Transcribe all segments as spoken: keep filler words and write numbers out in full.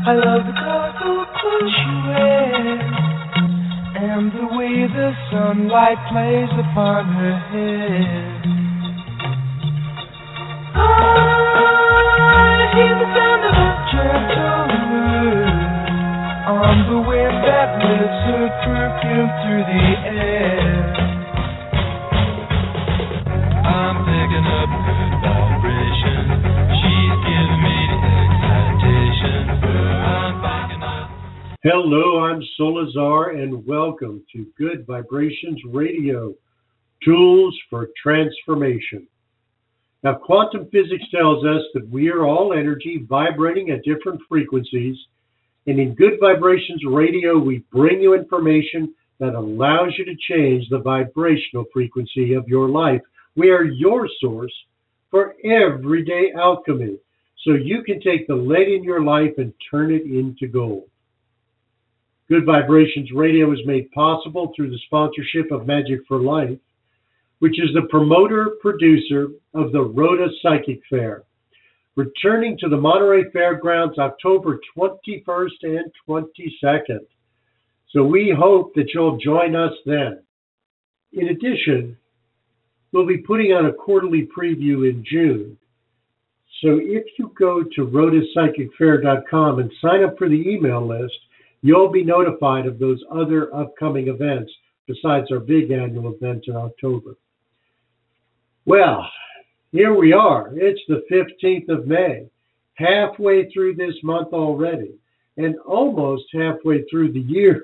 I love the colorful clothes she wears and the way the sunlight plays upon her head. I hear the sound of a gentle word on the wind that lifts her perfume through the air. I'm picking up good vibration. She's giving me excitation. I'm picking up. Hello, I'm Solazar, and welcome to Good Vibrations Radio, Tools for Transformation. Now, quantum physics tells us that we are all energy vibrating at different frequencies, and in Good Vibrations Radio, we bring you information that allows you to change the vibrational frequency of your life. We are your source for everyday alchemy, so you can take the lead in your life and turn it into gold. Good Vibrations Radio is made possible through the sponsorship of Magic for Life, which is the promoter-producer of the Rhoda Psychic Fair, returning to the Monterey Fairgrounds October twenty-first and twenty-second. So we hope that you'll join us then. In addition, we'll be putting on a quarterly preview in June. So if you go to rhoda psychic fair dot com and sign up for the email list, you'll be notified of those other upcoming events besides our big annual event in October. Well, here we are. It's the fifteenth of May, halfway through this month already, and almost halfway through the year.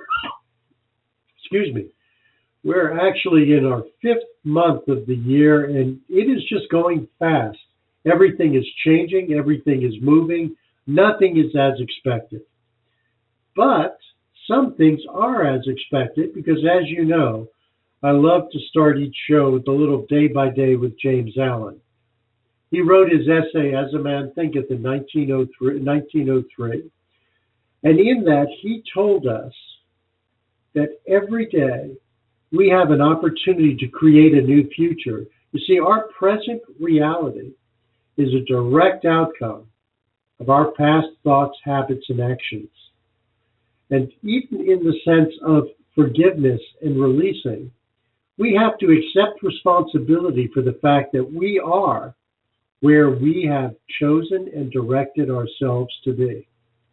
Excuse me. We're actually in our fifth month of the year, and it is just going fast. Everything is changing. Everything is moving. Nothing is as expected. But some things are as expected because, as you know, I love to start each show with a little day by day with James Allen. He wrote his essay, As a Man Thinketh, in nineteen oh three. And in that, he told us that every day we have an opportunity to create a new future. You see, our present reality is a direct outcome of our past thoughts, habits, and actions. And even in the sense of forgiveness and releasing, we have to accept responsibility for the fact that we are where we have chosen and directed ourselves to be.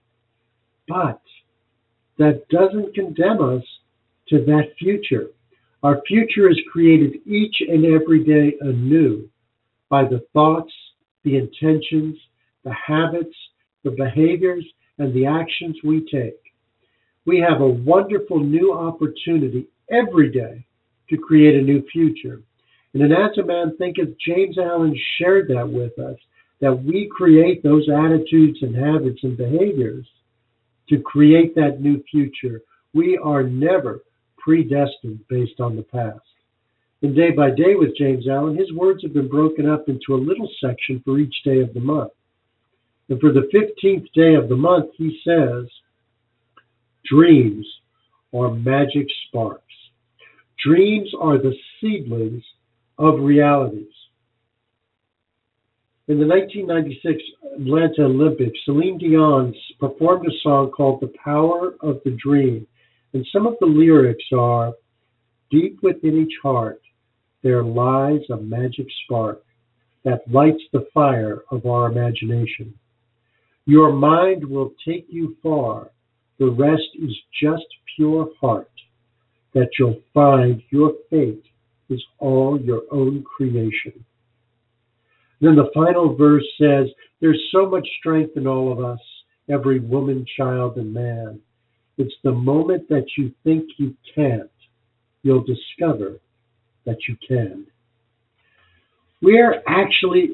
But that doesn't condemn us to that future. Our future is created each and every day anew by the thoughts, the intentions, the habits, the behaviors, and the actions we take. We have a wonderful new opportunity every day to create a new future. And then As a Man Thinketh, James Allen shared that with us, that we create those attitudes and habits and behaviors to create that new future. We are never predestined based on the past. And day by day with James Allen, his words have been broken up into a little section for each day of the month. And for the fifteenth day of the month, he says, dreams are magic sparks. Dreams are the seedlings of realities. In the nineteen ninety-six Atlanta Olympics, Celine Dion performed a song called The Power of the Dream. And some of the lyrics are, deep within each heart, there lies a magic spark that lights the fire of our imagination. Your mind will take you far. The rest is just pure heart, that you'll find your fate is all your own creation. Then the final verse says, there's so much strength in all of us, every woman, child, and man. It's the moment that you think you can't, you'll discover that you can. We're actually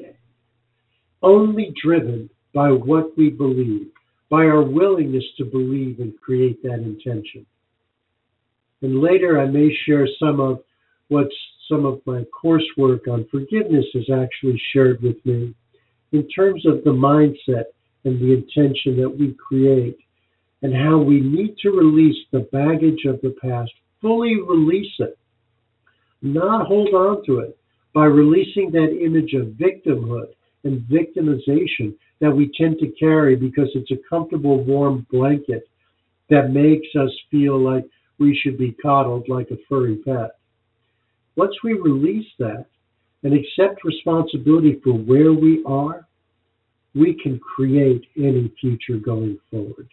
only driven by what we believe, by our willingness to believe and create that intention. And later I may share some of what some of my coursework on forgiveness has actually shared with me in terms of the mindset and the intention that we create and how we need to release the baggage of the past, fully release it, not hold on to it by releasing that image of victimhood and victimization that we tend to carry because it's a comfortable, warm blanket that makes us feel like we should be coddled like a furry pet. Once we release that and accept responsibility for where we are, we can create any future going forward.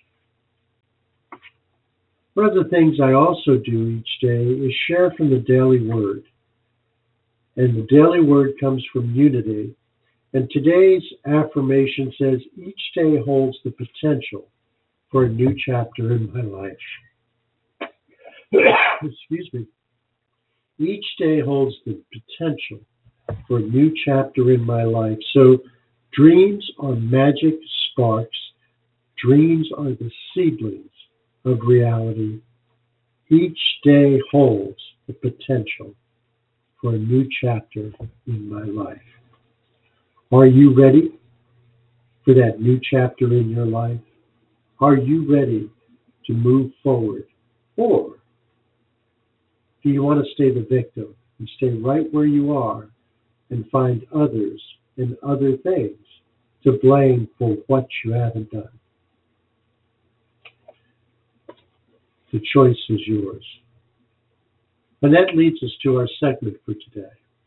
One of the things I also do each day is share from the Daily Word. And the Daily Word comes from Unity. And today's affirmation says, each day holds the potential for a new chapter in my life. Excuse me. Each day holds the potential for a new chapter in my life. So dreams are magic sparks. Dreams are the seedlings of reality. Each day holds the potential for a new chapter in my life. Are you ready for that new chapter in your life? Are you ready to move forward? Or do you want to stay the victim and stay right where you are and find others and other things to blame for what you haven't done? The choice is yours. And that leads us to our segment for today.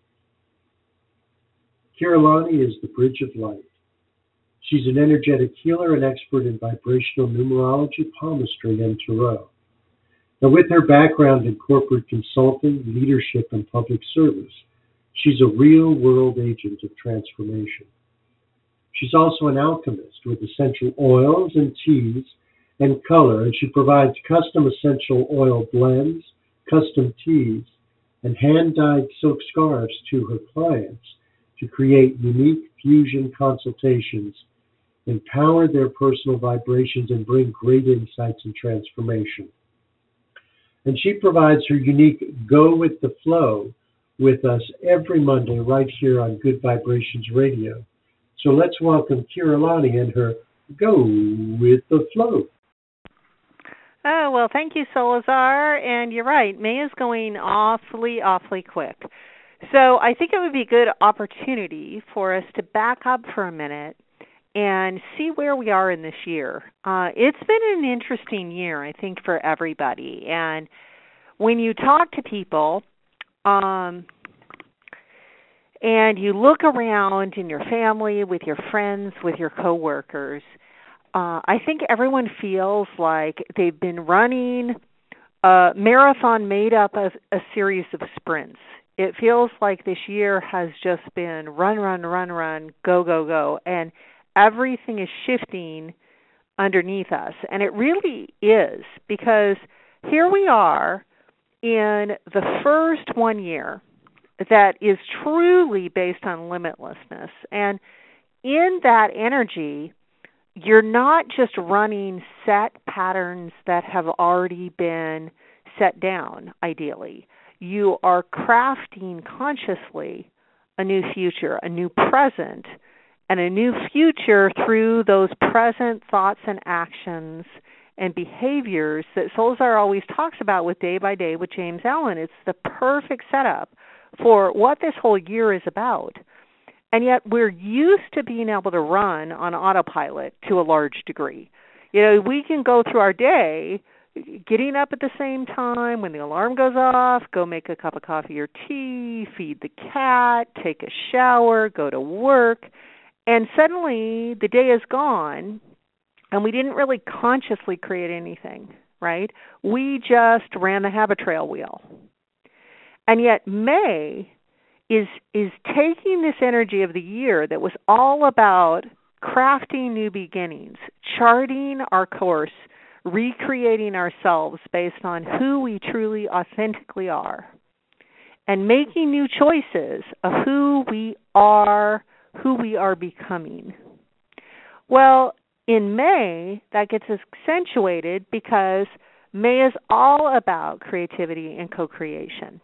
Kirillani is the bridge of light. She's an energetic healer and expert in vibrational numerology, palmistry, and tarot. Now, with her background in corporate consulting, leadership, and public service, she's a real-world agent of transformation. She's also an alchemist with essential oils and teas and color, and she provides custom essential oil blends, custom teas, and hand-dyed silk scarves to her clients to create unique fusion consultations, empower their personal vibrations, and bring great insights and transformation. And she provides her unique Go with the Flow with us every Monday right here on Good Vibrations Radio. So let's welcome Kirillani and her Go with the Flow. Oh, well, thank you, Solazar. And you're right, May is going awfully, awfully quick. So I think it would be a good opportunity for us to back up for a minute and see where we are in this year. Uh, it's been an interesting year, I think, for everybody. And when you talk to people um, and you look around in your family, with your friends, with your coworkers, uh, I think everyone feels like they've been running a marathon made up of a series of sprints. It feels like this year has just been run, run, run, run, go, go, go. And everything is shifting underneath us. And it really is, because here we are in the first one year that is truly based on limitlessness. And in that energy, you're not just running set patterns that have already been set down, ideally. You are crafting consciously a new future, a new present, and a new future through those present thoughts and actions and behaviors that Solazar always talks about with Day by Day with James Allen. It's the perfect setup for what this whole year is about. And yet we're used to being able to run on autopilot to a large degree. You know, we can go through our day getting up at the same time when the alarm goes off, go make a cup of coffee or tea, feed the cat, take a shower, go to work, and suddenly the day is gone and we didn't really consciously create anything, right? We just ran the habit trail wheel. And yet May is is taking this energy of the year that was all about crafting new beginnings, charting our course, recreating ourselves based on who we truly authentically are, and making new choices of who we are, who we are becoming. Well, in May, that gets accentuated because May is all about creativity and co-creation.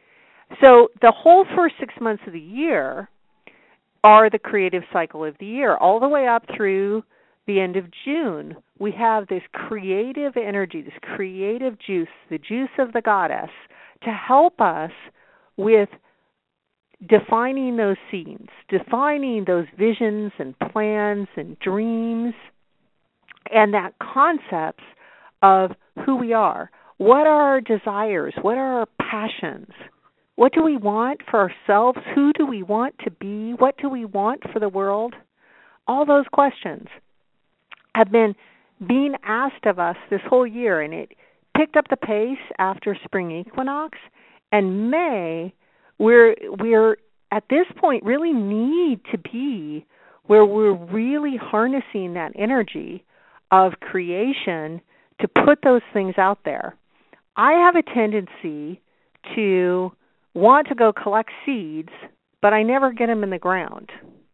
So the whole first six months of the year are the creative cycle of the year, all the way up through the end of June. We have this creative energy, this creative juice, the juice of the goddess, to help us with defining those scenes, defining those visions and plans and dreams, and that concepts of who we are. What are our desires? What are our passions? What do we want for ourselves? Who do we want to be? What do we want for the world? All those questions have been being asked of us this whole year, and it picked up the pace after spring equinox. And May, we're we're at this point really need to be where we're really harnessing that energy of creation to put those things out there. I have a tendency to want to go collect seeds, but I never get them in the ground.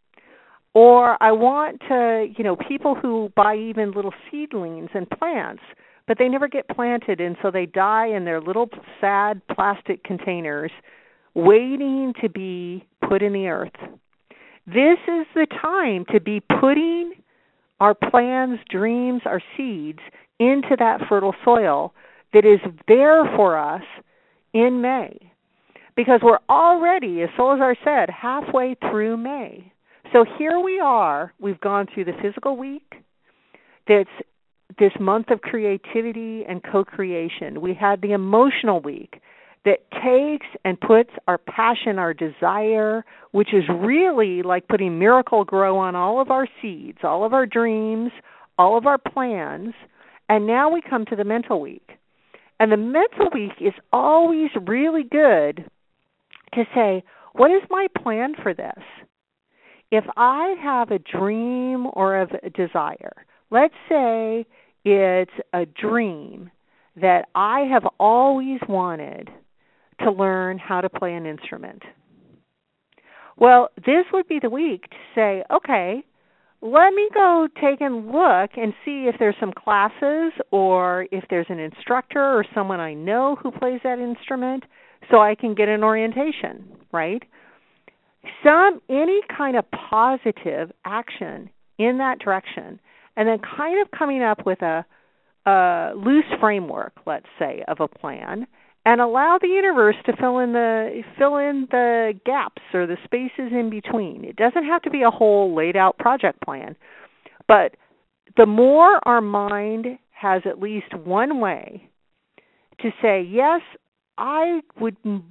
Or I want to, you know, people who buy even little seedlings and plants, but they never get planted, and so they die in their little sad plastic containers waiting to be put in the earth. This is the time to be putting our plans, dreams, our seeds into that fertile soil that is there for us in May. Because we're already, as Solazar said, halfway through May. So here we are. We've gone through the physical week. That's this month of creativity and co-creation. We had the emotional week that takes and puts our passion, our desire, which is really like putting Miracle-Gro on all of our seeds, all of our dreams, all of our plans. And now we come to the mental week. And the mental week is always really good to say, what is my plan for this? If I have a dream or a desire, let's say it's a dream that I have always wanted to learn how to play an instrument. Well, this would be the week to say, okay, let me go take a look and see if there's some classes or if there's an instructor or someone I know who plays that instrument so I can get an orientation, right? Some, any kind of positive action in that direction, and then kind of coming up with a, a loose framework, let's say, of a plan, and allow the universe to fill in the fill in the gaps or the spaces in between. It doesn't have to be a whole laid out project plan, but the more our mind has at least one way to say, yes, I would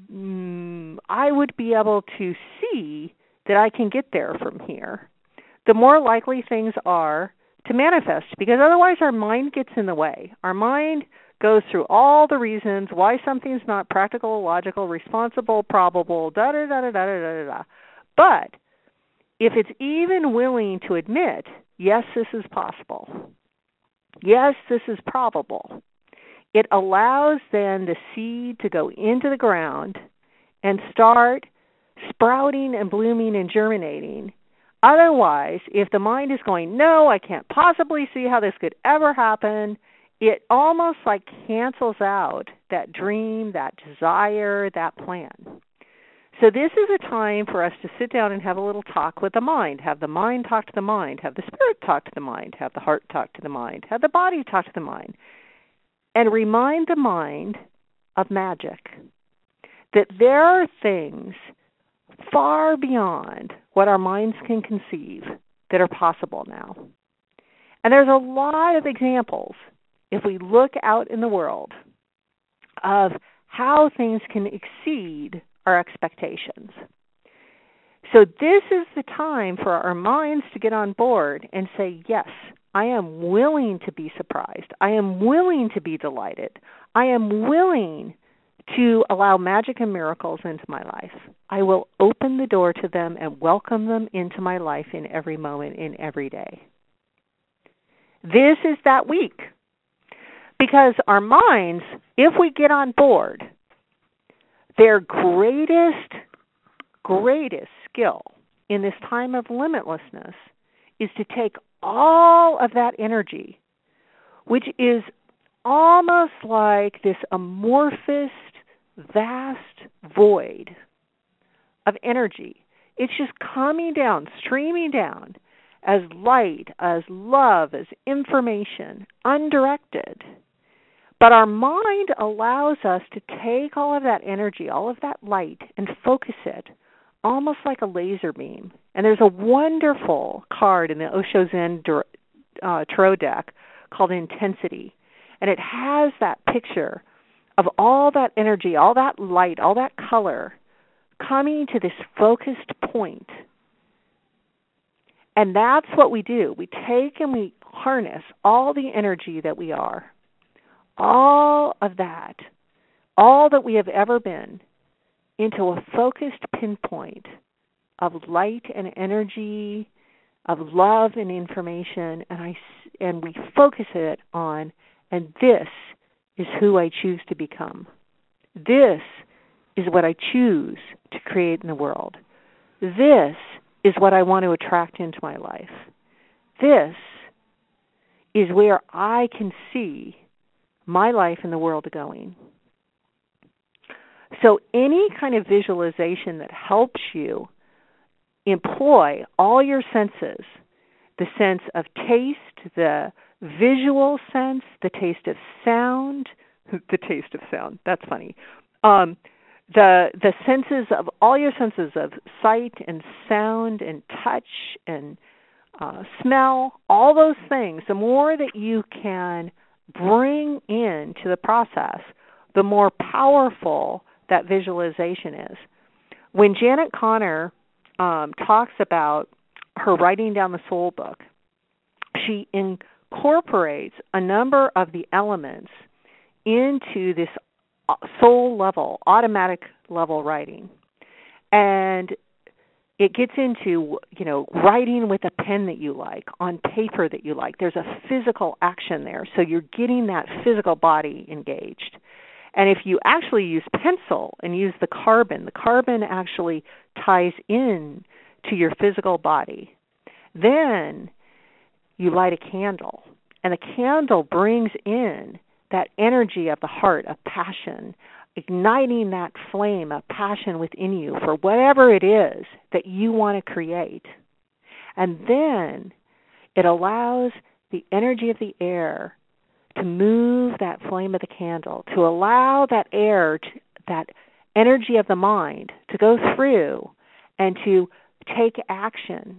mm, I would be able to see that I can get there from here, the more likely things are to manifest, because otherwise our mind gets in the way. Our mind goes through all the reasons why something's not practical, logical, responsible, probable, da da da da da da da da. But if it's even willing to admit, yes, this is possible, yes, this is probable, it allows then the seed to go into the ground and start sprouting and blooming and germinating. Otherwise, if the mind is going, no, I can't possibly see how this could ever happen, it almost like cancels out that dream, that desire, that plan. So this is a time for us to sit down and have a little talk with the mind. Have the mind talk to the mind. Have the spirit talk to the mind. Have the heart talk to the mind. Have the body talk to the mind. And remind the mind of magic. That there are things far beyond what our minds can conceive that are possible now. And there's a lot of examples, if we look out in the world, of how things can exceed our expectations. So this is the time for our minds to get on board and say, yes, I am willing to be surprised. I am willing to be delighted. I am willing to allow magic and miracles into my life. I will open the door to them and welcome them into my life in every moment, in every day. This is that week. Because our minds, if we get on board, their greatest, greatest skill in this time of limitlessness is to take all of that energy, which is almost like this amorphous, vast void of energy. It's just coming down, streaming down as light, as love, as information, undirected. But our mind allows us to take all of that energy, all of that light, and focus it almost like a laser beam. And there's a wonderful card in the Osho Zen uh, Tarot deck called Intensity. And it has that picture of all that energy, all that light, all that color coming to this focused point. And that's what we do. We take and we harness all the energy that we are, all of that, all that we have ever been, into a focused pinpoint of light and energy, of love and information, and I and we focus it on, and this is who I choose to become. This is what I choose to create in the world. This is what I want to attract into my life. This is where I can see my life and the world going. So any kind of visualization that helps you employ all your senses, the sense of taste, the visual sense, the taste of sound, the taste of sound, that's funny, um, the the senses of all your senses of sight and sound and touch and uh, smell, all those things, the more that you can bring into the process, the more powerful that visualization is. When Janet Conner um, talks about her writing down the soul book, she incorporates a number of the elements into this soul level, automatic level writing. And it gets into, you know, writing with a pen that you like, on paper that you like. There's a physical action there, so you're getting that physical body engaged. And if you actually use pencil and use the carbon, the carbon actually ties in to your physical body. Then you light a candle, and the candle brings in that energy of the heart, of passion, igniting that flame of passion within you for whatever it is that you want to create. And then it allows the energy of the air to move that flame of the candle, to allow that air, to, that energy of the mind to go through and to take action.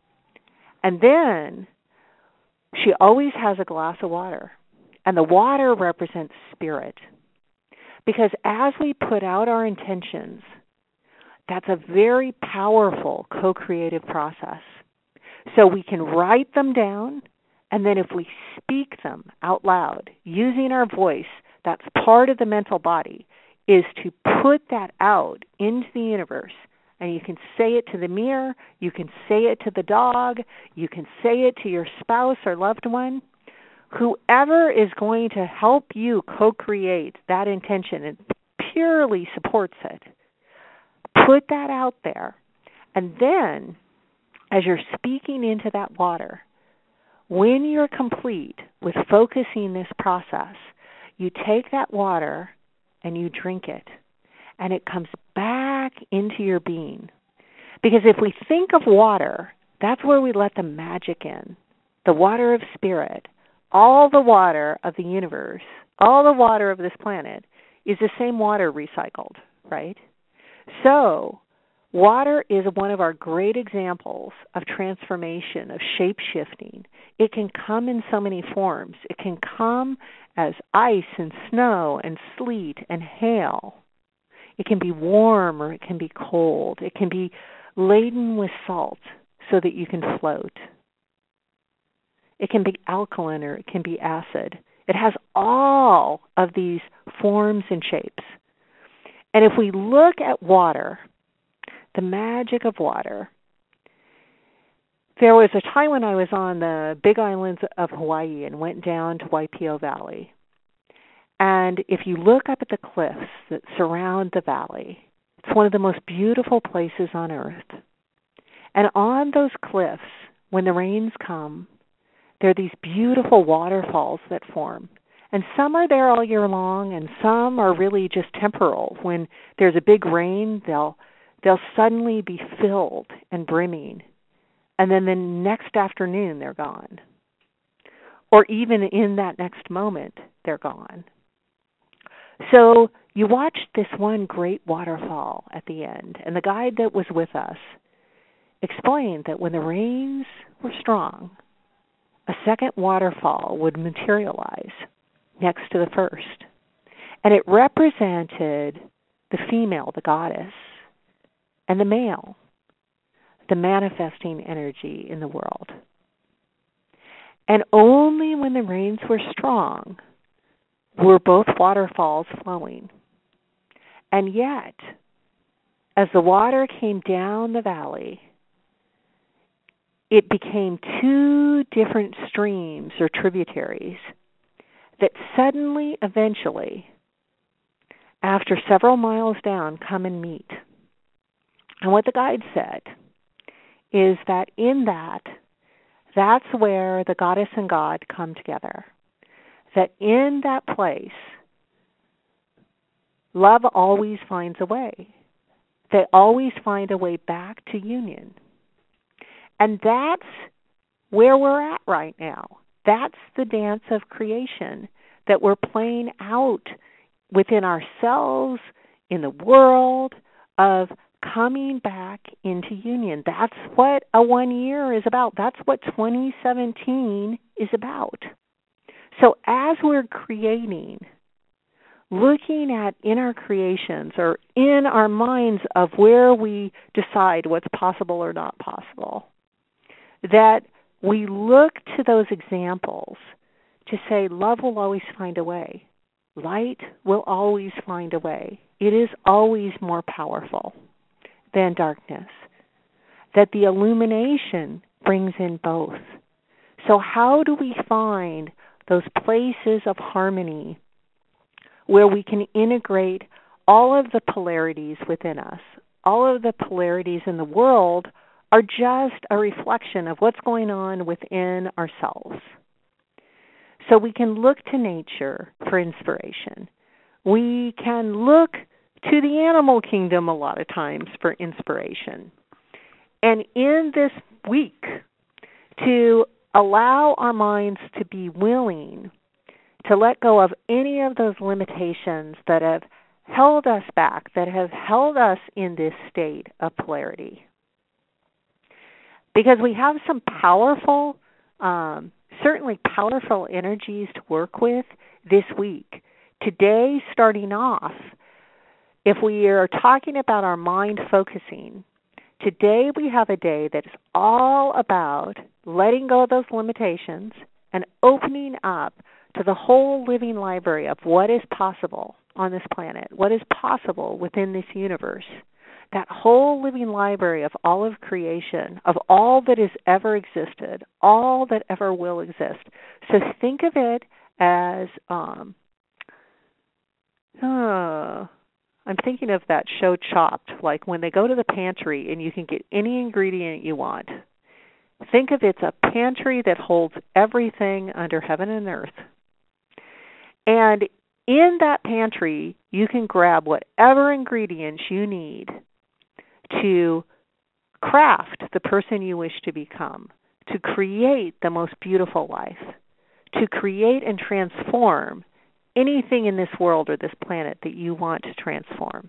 And then she always has a glass of water, and the water represents spirit. Because as we put out our intentions, that's a very powerful co-creative process. So we can write them down, and then if we speak them out loud, using our voice, that's part of the mental body, is to put that out into the universe. And you can say it to the mirror, you can say it to the dog, you can say it to your spouse or loved one. Whoever is going to help you co-create that intention and purely supports it, put that out there. And then, as you're speaking into that water, when you're complete with focusing this process, you take that water and you drink it, and it comes back into your being. Because if we think of water, that's where we let the magic in, the water of spirit. All the water of the universe, all the water of this planet is the same water recycled, right? So water is one of our great examples of transformation, of shape-shifting. It can come in so many forms. It can come as ice and snow and sleet and hail. It can be warm or it can be cold. It can be laden with salt so that you can float. It can be alkaline or it can be acid. It has all of these forms and shapes. And if we look at water, the magic of water, there was a time when I was on the Big Islands of Hawaii and went down to Waipio Valley. And if you look up at the cliffs that surround the valley, it's one of the most beautiful places on earth. And on those cliffs, when the rains come, there are these beautiful waterfalls that form. And some are there all year long, and some are really just temporal. When there's a big rain, they'll they'll suddenly be filled and brimming. And then the next afternoon, they're gone. Or even in that next moment, they're gone. So you watched this one great waterfall at the end, and the guide that was with us explained that when the rains were strong, a second waterfall would materialize next to the first. And it represented the female, the goddess, and the male, the manifesting energy in the world. And only when the rains were strong were both waterfalls flowing. And yet, as the water came down the valley, it became two different streams or tributaries that suddenly, eventually, after several miles down, come and meet. And what the guide said is that in that, that's where the goddess and God come together. That in that place, love always finds a way. They always find a way back to union. And that's where we're at right now. That's the dance of creation that we're playing out within ourselves, in the world, of coming back into union. That's what a one year is about. That's what twenty seventeen is about. So as we're creating, looking at in our creations or in our minds of where we decide what's possible or not possible, that we look to those examples to say love will always find a way. Light will always find a way. It is always more powerful than darkness. That the illumination brings in both. So how do we find those places of harmony where we can integrate all of the polarities within us? All of the polarities in the world are just a reflection of what's going on within ourselves. So we can look to nature for inspiration. We can look to the animal kingdom a lot of times for inspiration. And in this week, to allow our minds to be willing to let go of any of those limitations that have held us back, that have held us in this state of polarity. Because we have some powerful, um, certainly powerful energies to work with this week. Today, starting off, if we are talking about our mind focusing, today we have a day that is all about letting go of those limitations and opening up to the whole living library of what is possible on this planet, what is possible within this universe. That whole living library of all of creation, of all that has ever existed, all that ever will exist. So think of it as, um, uh, I'm thinking of that show Chopped, like when they go to the pantry and you can get any ingredient you want. Think of it as a pantry that holds everything under heaven and earth. And in that pantry, you can grab whatever ingredients you need to craft the person you wish to become, to create the most beautiful life, to create and transform anything in this world or this planet that you want to transform.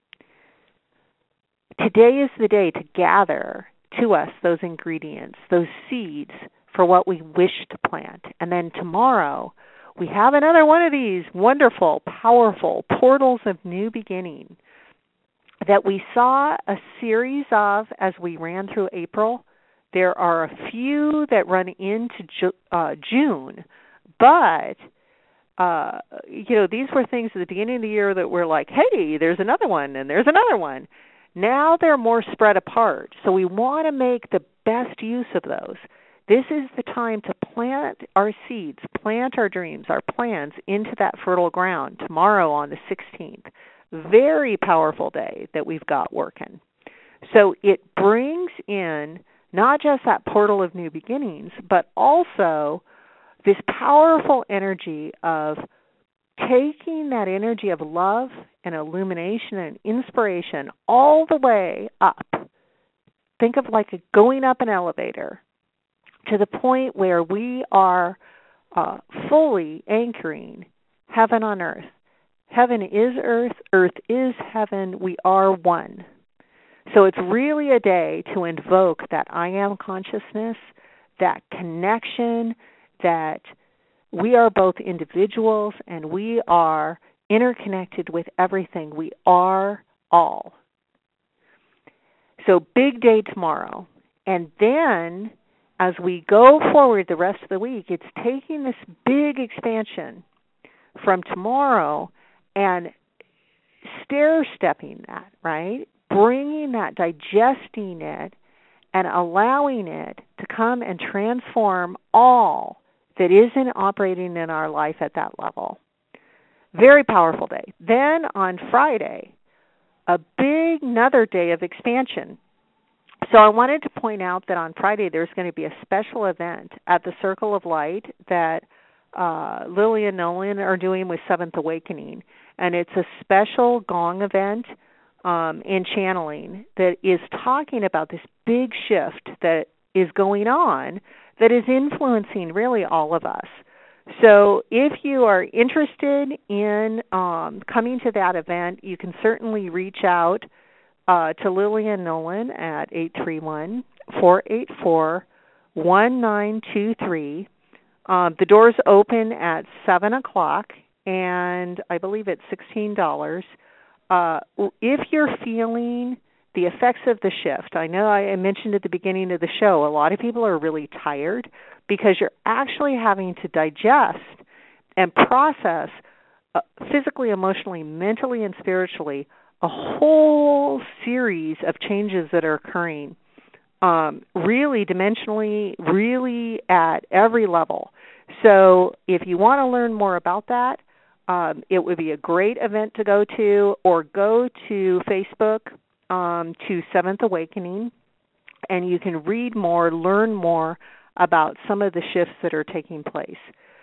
Today is the day to gather to us those ingredients, those seeds for what we wish to plant. And then tomorrow, we have another one of these wonderful, powerful portals of new beginning that we saw a series of as we ran through April. There are a few that run into Ju- uh, June, but uh, you know, these were things at the beginning of the year that were like, hey, there's another one, and there's another one. Now they're more spread apart, so we want to make the best use of those. This is the time to plant our seeds, plant our dreams, our plans into that fertile ground tomorrow on the sixteenth. Very powerful day that we've got working. So it brings in not just that portal of new beginnings, but also this powerful energy of taking that energy of love and illumination and inspiration all the way up. Think of like a going up an elevator to the point where we are uh, fully anchoring heaven on earth. Heaven is earth, earth is heaven, we are one. So it's really a day to invoke that I am consciousness, that connection, that we are both individuals and we are interconnected with everything. We are all. So big day tomorrow. And then as we go forward the rest of the week, it's taking this big expansion from tomorrow and stair-stepping that, right? Bringing that, digesting it, and allowing it to come and transform all that isn't operating in our life at that level. Very powerful day. Then on Friday, a big another day of expansion. So I wanted to point out that on Friday there's going to be a special event at the Circle of Light that uh, Lily and Nolan are doing with Seventh Awakening. And it's a special gong event um, in channeling that is talking about this big shift that is going on that is influencing really all of us. So if you are interested in um, coming to that event, you can certainly reach out uh, to Lily and Nolan at eight three one, four eight four, one nine two three. Uh, the doors open at seven o'clock, and I believe it's sixteen dollars. Uh, if you're feeling the effects of the shift, I know I mentioned at the beginning of the show, a lot of people are really tired because you're actually having to digest and process uh, physically, emotionally, mentally, and spiritually a whole series of changes that are occurring, um, really dimensionally, really at every level. So if you want to learn more about that, um, it would be a great event to go to, or go to Facebook um, to Seventh Awakening, and you can read more, learn more about some of the shifts that are taking place.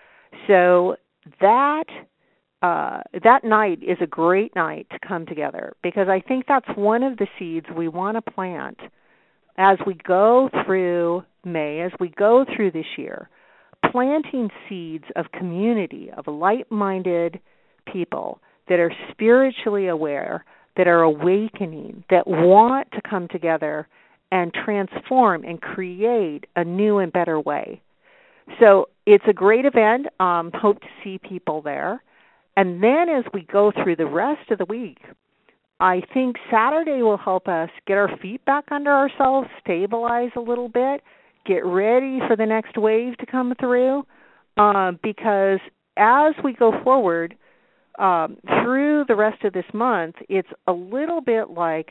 So that uh, that night is a great night to come together, because I think that's one of the seeds we want to plant as we go through May, as we go through this year, planting seeds of community, of like-minded people that are spiritually aware, that are awakening, that want to come together and transform and create a new and better way. So it's a great event. Um, hope to see people there. And then as we go through the rest of the week, I think Saturday will help us get our feet back under ourselves, stabilize a little bit, get ready for the next wave to come through, uh, because as we go forward um, through the rest of this month, it's a little bit like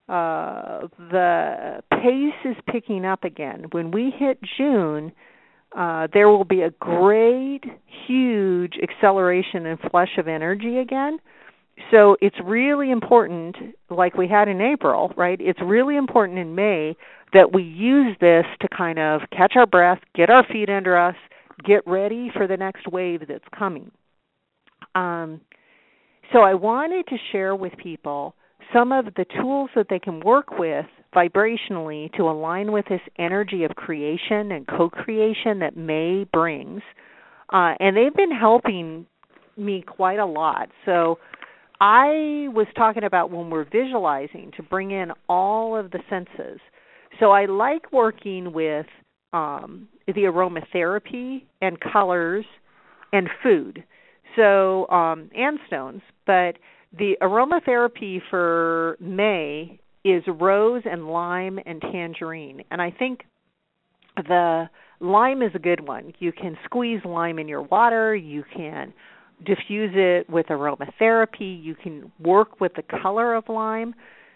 uh, the pace is picking up again. When we hit June, uh, there will be a great, huge acceleration and flush of energy again. So it's really important, like we had in April, right? It's really important in May that we use this to kind of catch our breath, get our feet under us, get ready for the next wave that's coming. Um, so I wanted to share with people some of the tools that they can work with vibrationally to align with this energy of creation and co-creation that May brings. Uh, and they've been helping me quite a lot. So I was talking about when we're visualizing to bring in all of the senses. So I like working with um, the aromatherapy and colors and food, so um, and stones. But the aromatherapy for May is rose and lime and tangerine. And I think the lime is a good one. You can squeeze lime in your water. You can diffuse it with aromatherapy. You can work with the color of lime.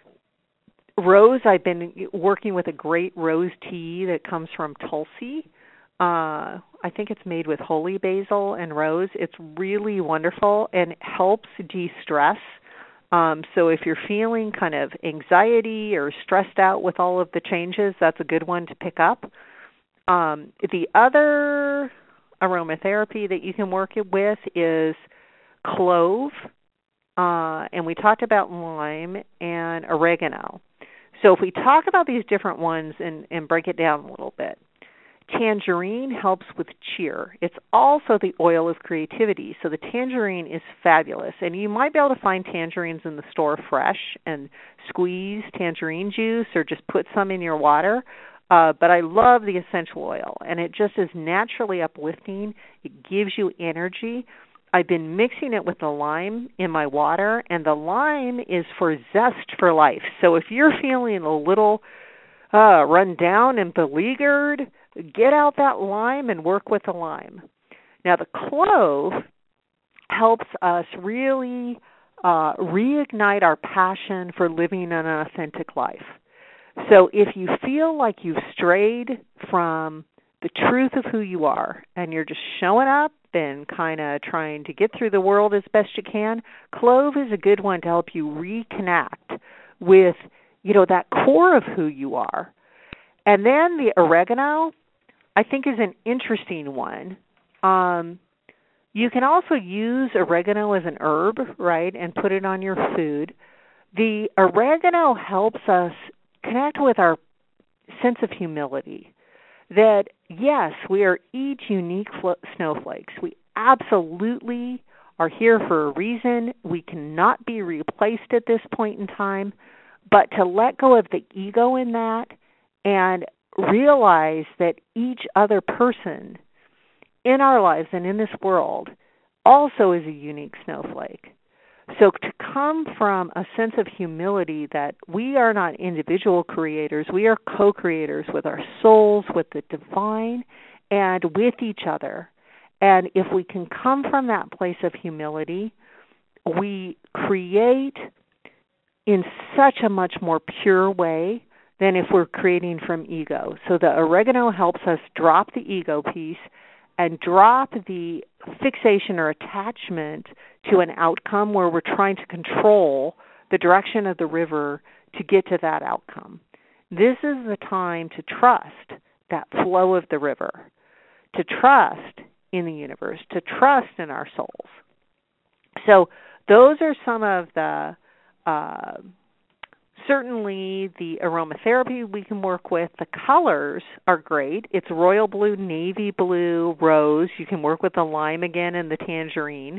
Rose, I've been working with a great rose tea that comes from Tulsi. Uh, I think it's made with holy basil and rose. It's really wonderful and helps de-stress. Um, so if you're feeling kind of anxiety or stressed out with all of the changes, that's a good one to pick up. Um, the other aromatherapy that you can work it with is clove, uh, and we talked about lime and oregano. So if we talk about these different ones and, and break it down a little bit, Tangerine helps with cheer. It's also the oil of creativity. So the tangerine is fabulous. And you might be able to find tangerines in the store fresh and squeeze tangerine juice or just put some in your water. Uh, but I love the essential oil, and it just is naturally uplifting. It gives you energy. I've been mixing it with the lime in my water, and the lime is for zest for life. So if you're feeling a little uh, run down and beleaguered, get out that lime and work with the lime. Now the clove helps us really uh, reignite our passion for living an authentic life. So if you feel like you've strayed from the truth of who you are and you're just showing up and kind of trying to get through the world as best you can, clove is a good one to help you reconnect with, you know, that core of who you are. And then the oregano, I think, is an interesting one. Um, you can also use oregano as an herb, right, and put it on your food. The oregano helps us connect with our sense of humility, that, yes, we are each unique flo- snowflakes. We absolutely are here for a reason. We cannot be replaced at this point in time, but to let go of the ego in that and realize that each other person in our lives and in this world also is a unique snowflake. So to come from a sense of humility that we are not individual creators, we are co-creators with our souls, with the divine, and with each other. And if we can come from that place of humility, we create in such a much more pure way than if we're creating from ego. So the oregano helps us drop the ego piece and drop the fixation or attachment to an outcome where we're trying to control the direction of the river to get to that outcome. This is the time to trust that flow of the river, to trust in the universe, to trust in our souls. So those are some of the, uh, certainly the aromatherapy we can work with. The colors are great. It's royal blue, navy blue, rose. You can work with the lime again and the tangerine.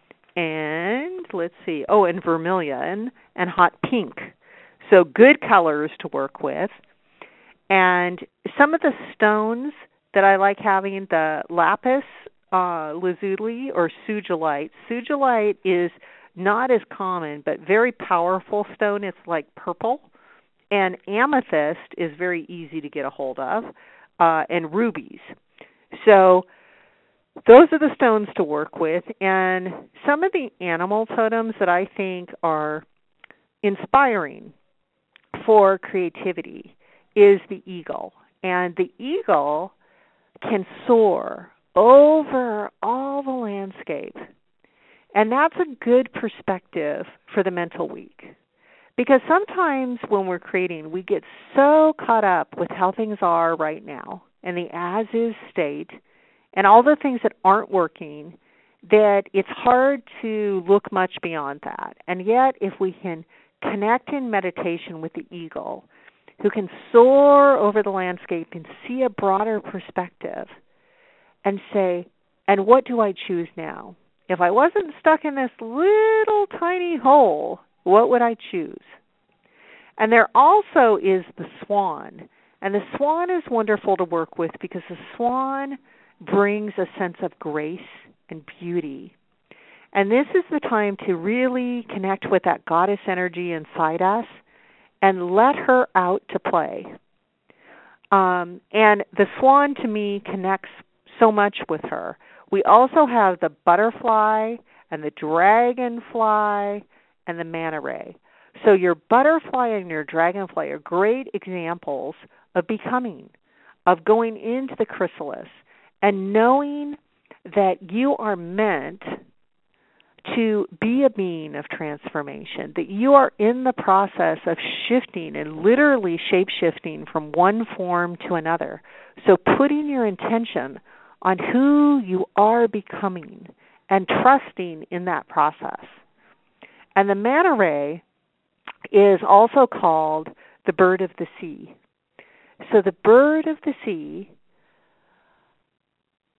And let's see, oh, and vermilion and hot pink. So good colors to work with. And some of the stones that I like having, the lapis uh, lazuli or sugilite. Sugilite is not as common, but very powerful stone. It's like purple. And amethyst is very easy to get a hold of, uh, and rubies. So those are the stones to work with. And some of the animal totems that I think are inspiring for creativity is the eagle. And the eagle can soar over all the landscape. And that's a good perspective for the mental week. Because sometimes when we're creating, we get so caught up with how things are right now and the as-is state and all the things that aren't working that it's hard to look much beyond that. And yet, if we can connect in meditation with the eagle, who can soar over the landscape and see a broader perspective and say, and what do I choose now? If I wasn't stuck in this little tiny hole, what would I choose? And there also is the swan. And the swan is wonderful to work with because the swan brings a sense of grace and beauty. And this is the time to really connect with that goddess energy inside us and let her out to play. Um, and the swan, to me, connects so much with her. We also have the butterfly and the dragonfly and the manta ray. So your butterfly and your dragonfly are great examples of becoming, of going into the chrysalis and knowing that you are meant to be a being of transformation, that you are in the process of shifting and literally shape-shifting from one form to another. So putting your intention on who you are becoming and trusting in that process. And the manta ray is also called the bird of the sea. So the bird of the sea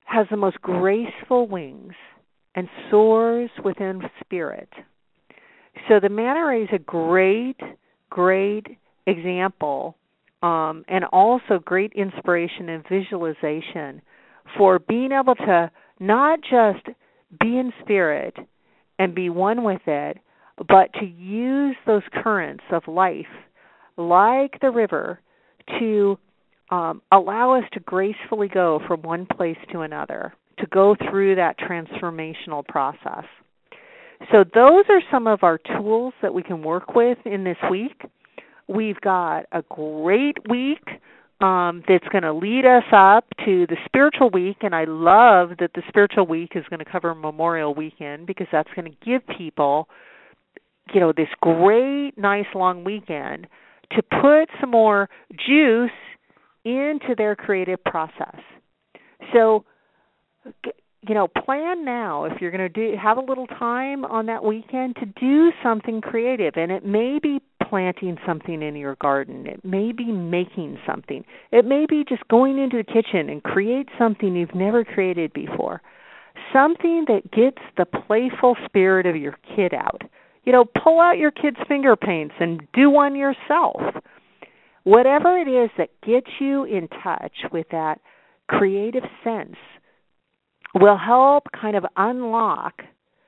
has the most graceful wings and soars within spirit. So the manta ray is a great, great example um, and also great inspiration and visualization for being able to not just be in spirit and be one with it, but to use those currents of life, like the river, to um, allow us to gracefully go from one place to another, to go through that transformational process. So those are some of our tools that we can work with in this week. We've got a great week um, that's going to lead us up to the spiritual week, and I love that the spiritual week is going to cover Memorial Weekend because that's going to give people, you know, this great, nice long weekend to put some more juice into their creative process. So, you know, plan now if you're going to do have a little time on that weekend to do something creative, and it may be planting something in your garden. It may be making something. It may be just going into the kitchen and create something you've never created before. Something that gets the playful spirit of your kid out. You know, pull out your kid's finger paints and do one yourself. Whatever it is that gets you in touch with that creative sense will help kind of unlock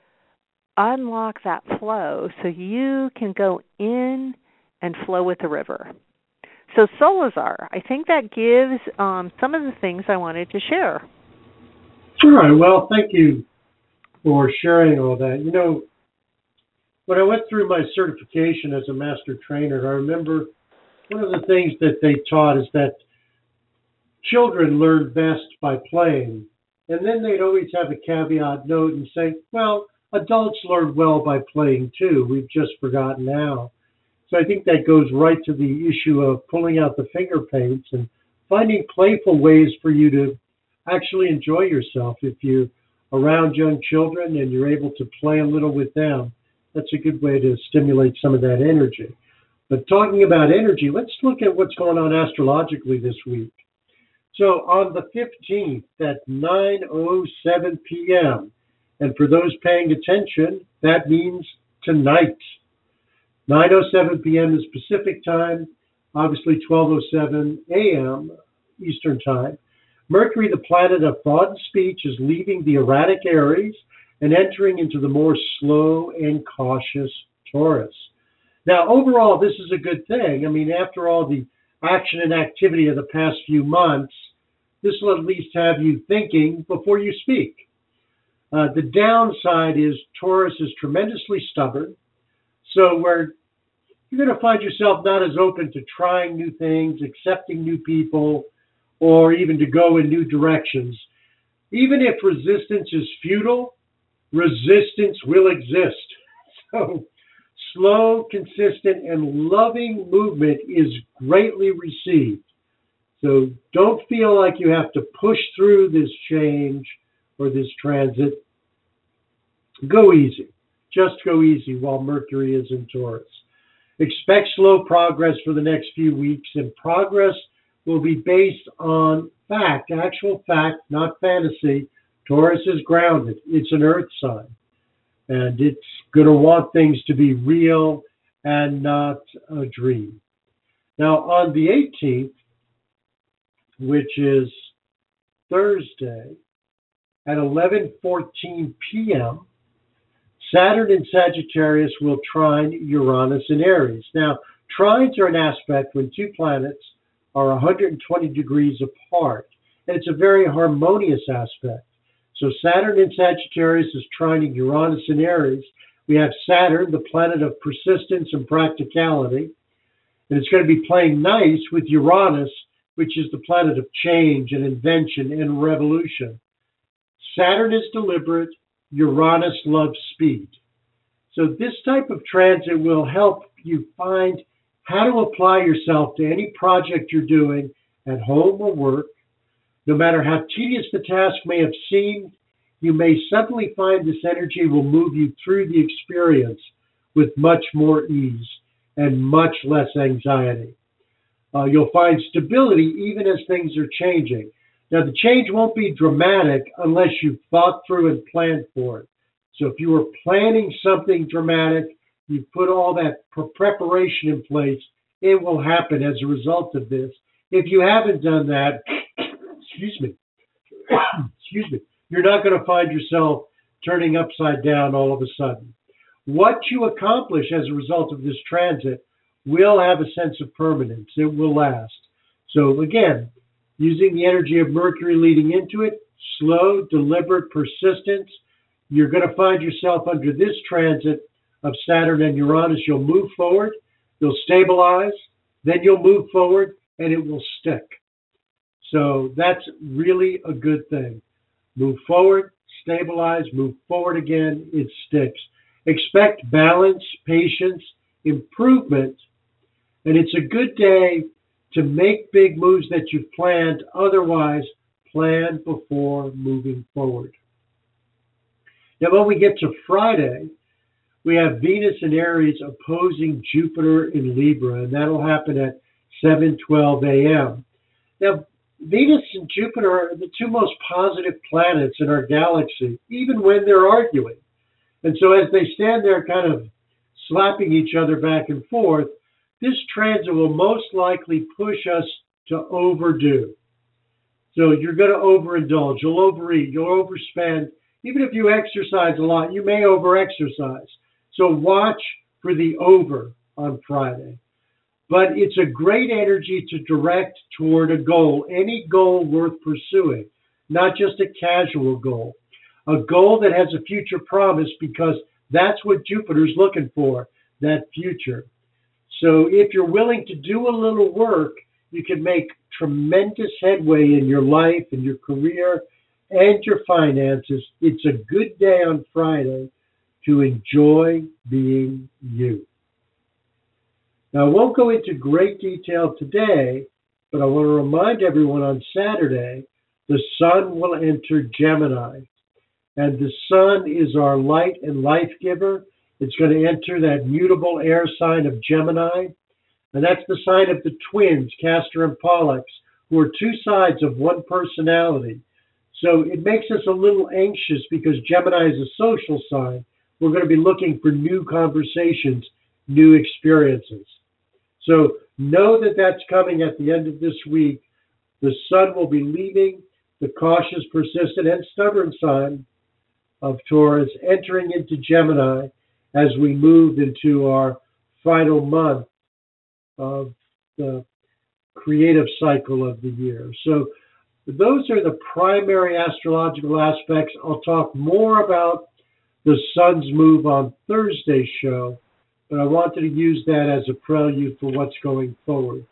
unlock that flow so you can go in and flow with the river. So Solazar, I think that gives um, some of the things I wanted to share. All right. Well, thank you for sharing all that. You know, when I went through my certification as a master trainer, I remember one of the things that they taught is that children learn best by playing. And then they'd always have a caveat note and say, well, adults learn well by playing too. We've just forgotten how. So I think that goes right to the issue of pulling out the finger paints and finding playful ways for you to actually enjoy yourself. If you're around young children and you're able to play a little with them, that's a good way to stimulate some of that energy. But talking about energy, let's look at what's going on astrologically this week. So on the fifteenth at nine oh seven p.m., and for those paying attention, that means tonight. nine oh seven p.m. is Pacific time, obviously twelve oh seven a.m. Eastern time. Mercury, the planet of thought and speech, is leaving the erratic Aries and entering into the more slow and cautious Taurus. Now, overall, this is a good thing. I mean, after all the action and activity of the past few months, this will at least have you thinking before you speak. Uh, the downside is Taurus is tremendously stubborn, so where you're going to find yourself not as open to trying new things, accepting new people, or even to go in new directions. Even if resistance is futile, resistance will exist. So slow, consistent, and loving movement is greatly received. So don't feel like you have to push through this change or this transit. Go easy. Just go easy while Mercury is in Taurus. Expect slow progress for the next few weeks, and progress will be based on fact, actual fact, not fantasy. Taurus is grounded. It's an earth sign, and it's going to want things to be real and not a dream. Now, on the eighteenth, which is Thursday, at eleven fourteen p.m., Saturn in Sagittarius will trine Uranus in Aries. Now, trines are an aspect when two planets are one hundred twenty degrees apart, and it's a very harmonious aspect. So Saturn in Sagittarius is trining Uranus in Aries. We have Saturn, the planet of persistence and practicality, and it's going to be playing nice with Uranus, which is the planet of change and invention and revolution. Saturn is deliberate. Uranus loves speed. So this type of transit will help you find how to apply yourself to any project you're doing at home or work. No matter how tedious the task may have seemed, you may suddenly find this energy will move you through the experience with much more ease and much less anxiety. Uh, you'll find stability even as things are changing. Now, the change won't be dramatic unless you've thought through and planned for it. So if you were planning something dramatic, you put all that preparation in place, it will happen as a result of this. If you haven't done that, excuse me, excuse me, you're not going to find yourself turning upside down all of a sudden. What you accomplish as a result of this transit will have a sense of permanence. It will last. So again, using the energy of Mercury leading into it, slow, deliberate persistence, you're going to find yourself under this transit of Saturn and Uranus. You'll move forward, you'll stabilize, then you'll move forward, and it will stick. So that's really a good thing. Move forward, stabilize, move forward again, it sticks. Expect balance, patience, improvement, and it's a good day to make big moves that you've planned. Otherwise, plan before moving forward. Now, when we get to Friday, we have Venus in Aries opposing Jupiter in Libra, and that'll happen at seven twelve a.m. Now, Venus and Jupiter are the two most positive planets in our galaxy, even when they're arguing. And so as they stand there kind of slapping each other back and forth, this transit will most likely push us to overdo. So you're going to overindulge, you'll overeat, you'll overspend. Even if you exercise a lot, you may over-exercise. So watch for the over on Friday. But it's a great energy to direct toward a goal, any goal worth pursuing, not just a casual goal. A goal that has a future promise, because that's what Jupiter's looking for, that future. So if you're willing to do a little work, you can make tremendous headway in your life and your career and your finances. It's a good day on Friday to enjoy being you. Now, I won't go into great detail today, but I want to remind everyone on Saturday, the sun will enter Gemini. And the sun is our light and life giver. It's going to enter that mutable air sign of Gemini. And that's the sign of the twins, Castor and Pollux, who are two sides of one personality. So it makes us a little anxious because Gemini is a social sign. We're going to be looking for new conversations, new experiences. So know that that's coming at the end of this week. The sun will be leaving the cautious, persistent, and stubborn sign of Taurus, entering into Gemini as we move into our final month of the creative cycle of the year. So those are the primary astrological aspects. I'll talk more about the sun's move on Thursday's show, but I wanted to use that as a prelude for what's going forward.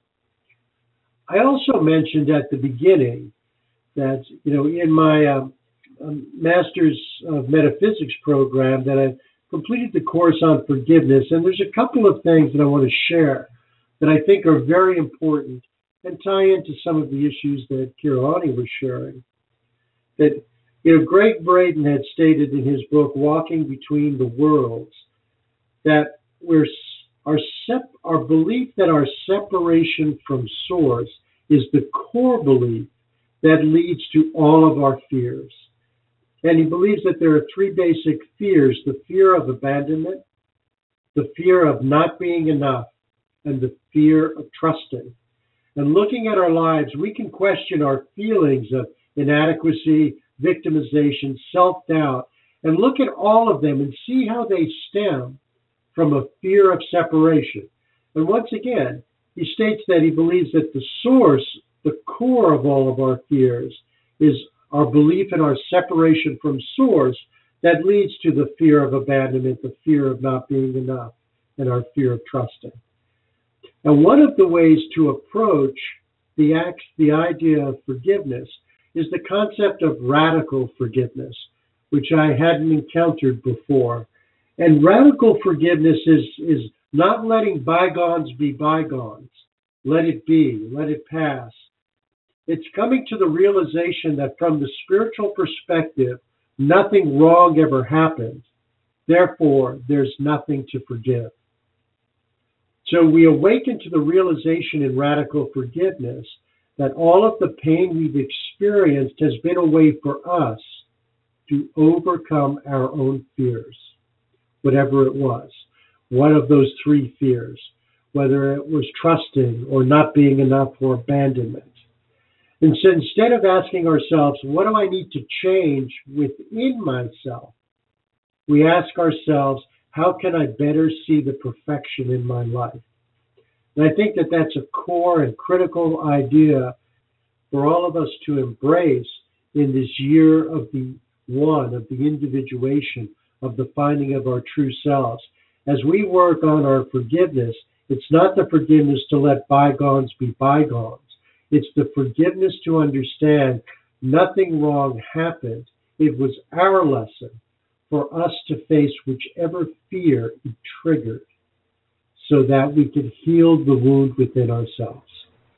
I also mentioned at the beginning that, you know, in my um, um, Masters of Metaphysics program that I completed the course on forgiveness, and there's a couple of things that I want to share that I think are very important and tie into some of the issues that Kirani was sharing. That, you know, Greg Braden had stated in his book, Walking Between the Worlds, that we're, our, sep- our belief that our separation from Source is the core belief that leads to all of our fears. And he believes that there are three basic fears: the fear of abandonment, the fear of not being enough, and the fear of trusting. And looking at our lives, we can question our feelings of inadequacy, victimization, self-doubt, and look at all of them and see how they stem from a fear of separation. And once again, he states that he believes that the source, the core of all of our fears, is our belief in our separation from Source that leads to the fear of abandonment, the fear of not being enough, and our fear of trusting. And one of the ways to approach the act, the idea of forgiveness is the concept of radical forgiveness, which I hadn't encountered before. And radical forgiveness is, is not letting bygones be bygones. Let it be, let it pass. It's coming to the realization that from the spiritual perspective, nothing wrong ever happened. Therefore, there's nothing to forgive. So we awaken to the realization in radical forgiveness that all of the pain we've experienced has been a way for us to overcome our own fears, whatever it was. One of those three fears, whether it was trusting or not being enough or abandonment. And so instead of asking ourselves, what do I need to change within myself? We ask ourselves, how can I better see the perfection in my life? And I think that that's a core and critical idea for all of us to embrace in this year of the one, of the individuation, of the finding of our true selves. As we work on our forgiveness, it's not the forgiveness to let bygones be bygones. It's the forgiveness to understand nothing wrong happened. It was our lesson for us to face whichever fear it triggered so that we could heal the wound within ourselves.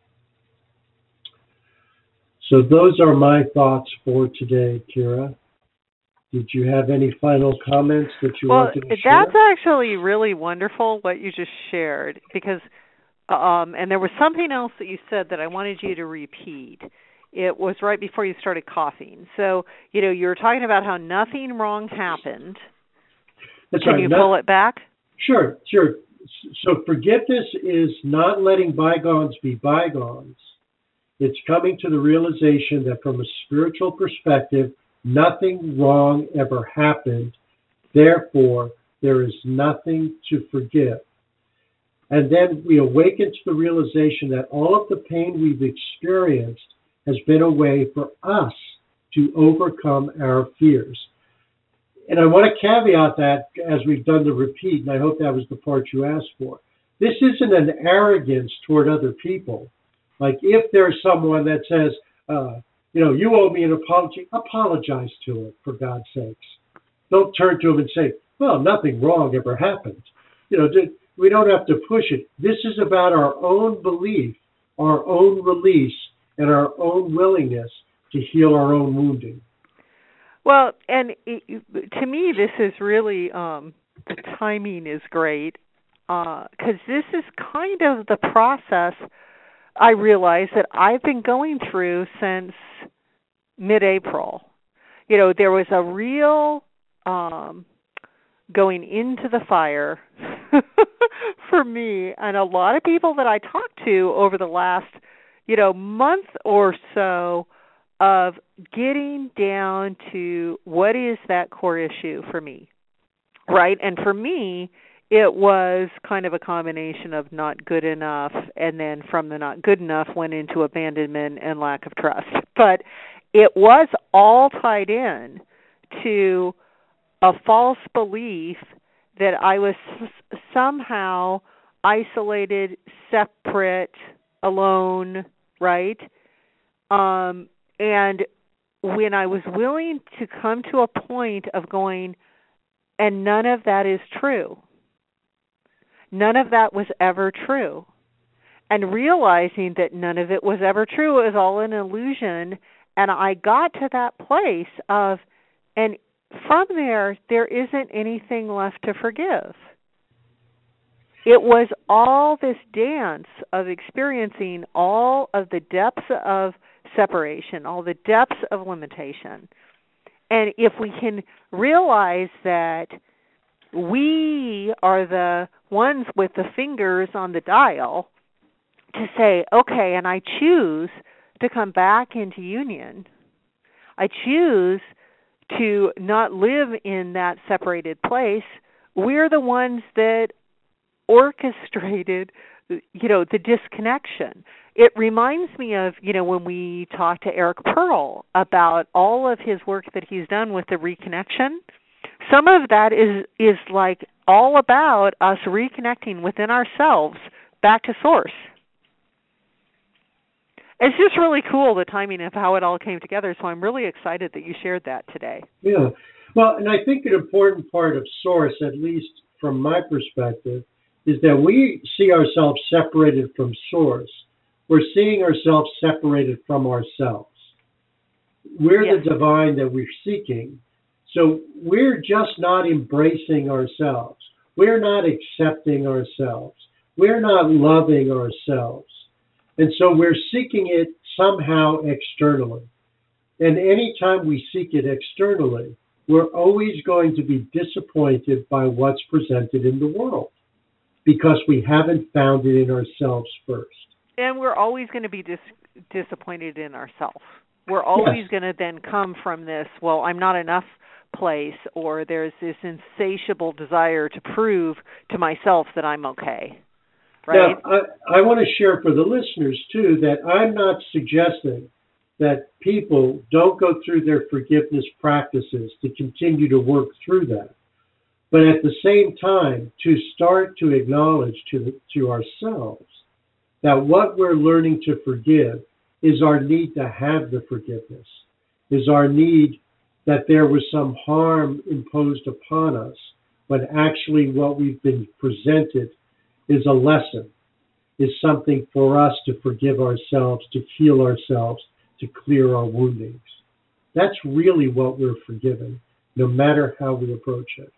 So those are my thoughts for today, Kira. Did you have any final comments that you well, wanted to share? Well, that's actually really wonderful what you just shared, because, um, and there was something else that you said that I wanted you to repeat. It was right before you started coughing. So, you know, you were talking about how nothing wrong happened. That's Can right. you Not, pull it back? Sure, sure. So forgiveness is not letting bygones be bygones. It's coming to the realization that from a spiritual perspective, nothing wrong ever happened. Therefore, there is nothing to forgive. And then we awaken to the realization that all of the pain we've experienced has been a way for us to overcome our fears. And I want to caveat that as we've done the repeat, and I hope that was the part you asked for. This isn't an arrogance toward other people. Like if there's someone that says, uh, you know, you owe me an apology, apologize to it, for God's sakes. Don't turn to him and say, well, nothing wrong ever happened. You know, we don't have to push it. This is about our own belief, our own release, and our own willingness to heal our own wounding. Well, and it, to me, this is really, um, the timing is great, because uh, this is kind of the process I realize that I've been going through since mid-April. You know, there was a real um, going into the fire for me, and a lot of people that I talked to over the last, you know, month or so of getting down to what is that core issue for me, right? And for me, it was kind of a combination of not good enough, and then from the not good enough went into abandonment and lack of trust. But it was all tied in to a false belief that I was somehow isolated, separate, alone, right? Um, and when I was willing to come to a point of going, and none of that is true. None of that was ever true. And realizing that none of it was ever true, it was all an illusion. And I got to that place of, and from there, there isn't anything left to forgive. It was all this dance of experiencing all of the depths of separation, all the depths of limitation. And if we can realize that we are the ones with the fingers on the dial to say, okay, and I choose to come back into union. I choose to not live in that separated place. We're the ones that orchestrated, you know, the disconnection. It reminds me of, you know, when we talked to Eric Pearl about all of his work that he's done with the reconnection. Some of that is is like all about us reconnecting within ourselves back to source. It's just really cool, the timing of how it all came together, so I'm really excited that you shared that today. Yeah. Well, and I think an important part of source, at least from my perspective, is that we see ourselves separated from source. We're seeing ourselves separated from ourselves. We're Yes. the divine that we're seeking. So we're just not embracing ourselves. We're not accepting ourselves. We're not loving ourselves. And so we're seeking it somehow externally. And anytime we seek it externally, we're always going to be disappointed by what's presented in the world because we haven't found it in ourselves first. And we're always going to be dis- disappointed in ourselves. We're always Yes. going to then come from this, well, I'm not enough place, or there's this insatiable desire to prove to myself that I'm okay. Right? Now, I, I want to share for the listeners, too, that I'm not suggesting that people don't go through their forgiveness practices to continue to work through that. But at the same time, to start to acknowledge to, the, to ourselves that what we're learning to forgive is our need to have the forgiveness, is our need that there was some harm imposed upon us, when actually what we've been presented is a lesson, is something for us to forgive ourselves, to heal ourselves, to clear our woundings. That's really what we're forgiving, no matter how we approach it.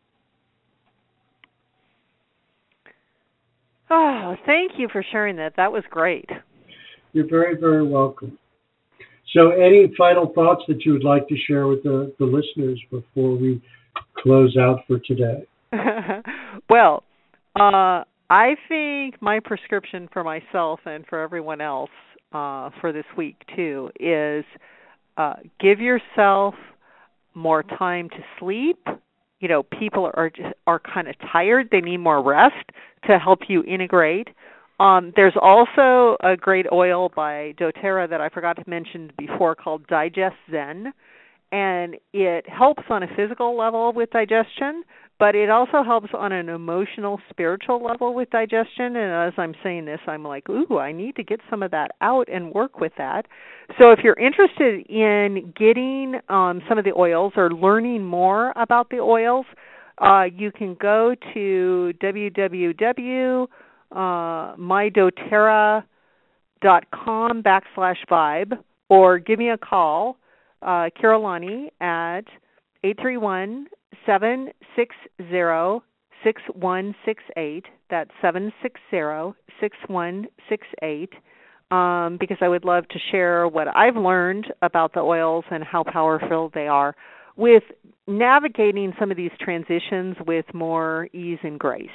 Oh, thank you for sharing that. That was great. You're very, very welcome. So any final thoughts that you would like to share with the, the listeners before we close out for today? Well, uh, I think my prescription for myself and for everyone else uh, for this week, too, is uh, give yourself more time to sleep. You know, people are are kind of tired. They need more rest to help you integrate. Um, there's also a great oil by doTERRA that I forgot to mention before called Digest Zen, and it helps on a physical level with digestion, but it also helps on an emotional, spiritual level with digestion. And as I'm saying this, I'm like, ooh, I need to get some of that out and work with that. So if you're interested in getting um, some of the oils or learning more about the oils, uh, you can go to w w w dot my doterra dot com backslash vibe, or give me a call, uh, Kiralani, at eight three one, seven six zero, six one six eight. That's seven six zero, six one six eight, um, because I would love to share what I've learned about the oils and how powerful they are with navigating some of these transitions with more ease and grace.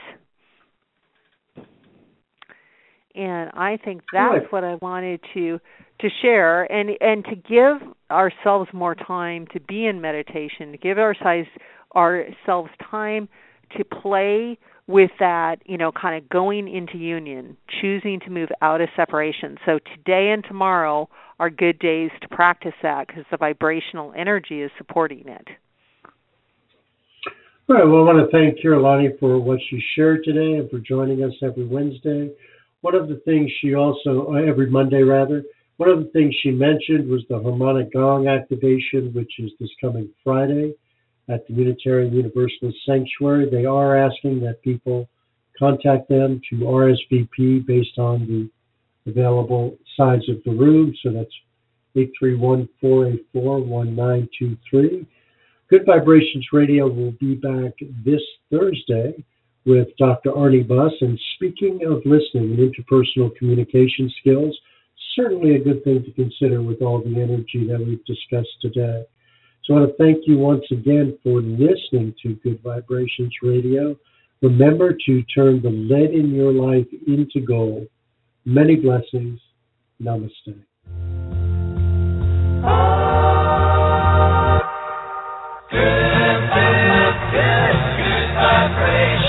And I think that's Good. what I wanted to to share, and and to give ourselves more time to be in meditation, to give ourselves ourselves time to play with that, you know, kind of going into union, choosing to move out of separation. So today and tomorrow are good days to practice that because the vibrational energy is supporting it. All right, well, I want to thank Kiralani for what she shared today and for joining us every Wednesday. One of the things she also, uh, every Monday rather, one of the things she mentioned was the harmonic gong activation, which is this coming Friday at the Unitarian Universalist Sanctuary. They are asking that people contact them to R S V P based on the available size of the room. So that's eight three one, four eight four, one nine two three. Good Vibrations Radio will be back this Thursday with Doctor Arnie Buss. And speaking of listening and interpersonal communication skills, certainly a good thing to consider with all the energy that we've discussed today. So I want to thank you once again for listening to Good Vibrations Radio. Remember to turn the lead in your life into gold. Many blessings. Namaste. Good, good, good, good vibration.